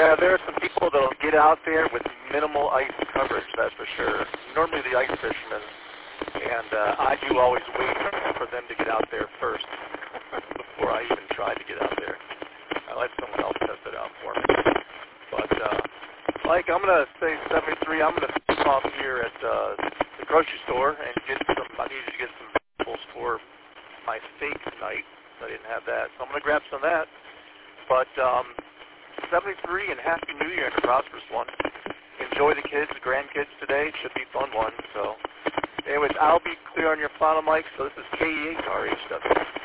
Yeah, there are some people that will get out there with minimal ice coverage, that's for sure. Normally the ice fishermen, and I do always wait for them to get out there first before I even try to get out there. I let someone else test it out for me. But, Mike, I'm going to say 73. I'm going to stop off here at the grocery store and get some, I need to get some vegetables for my steak tonight. I didn't have that. So I'm going to grab some of that. But 73 and Happy New Year and a prosperous one. Enjoy the kids, the grandkids today. It should be a fun one. So anyways, I'll be clear on your final mic. So this is KEH RHW.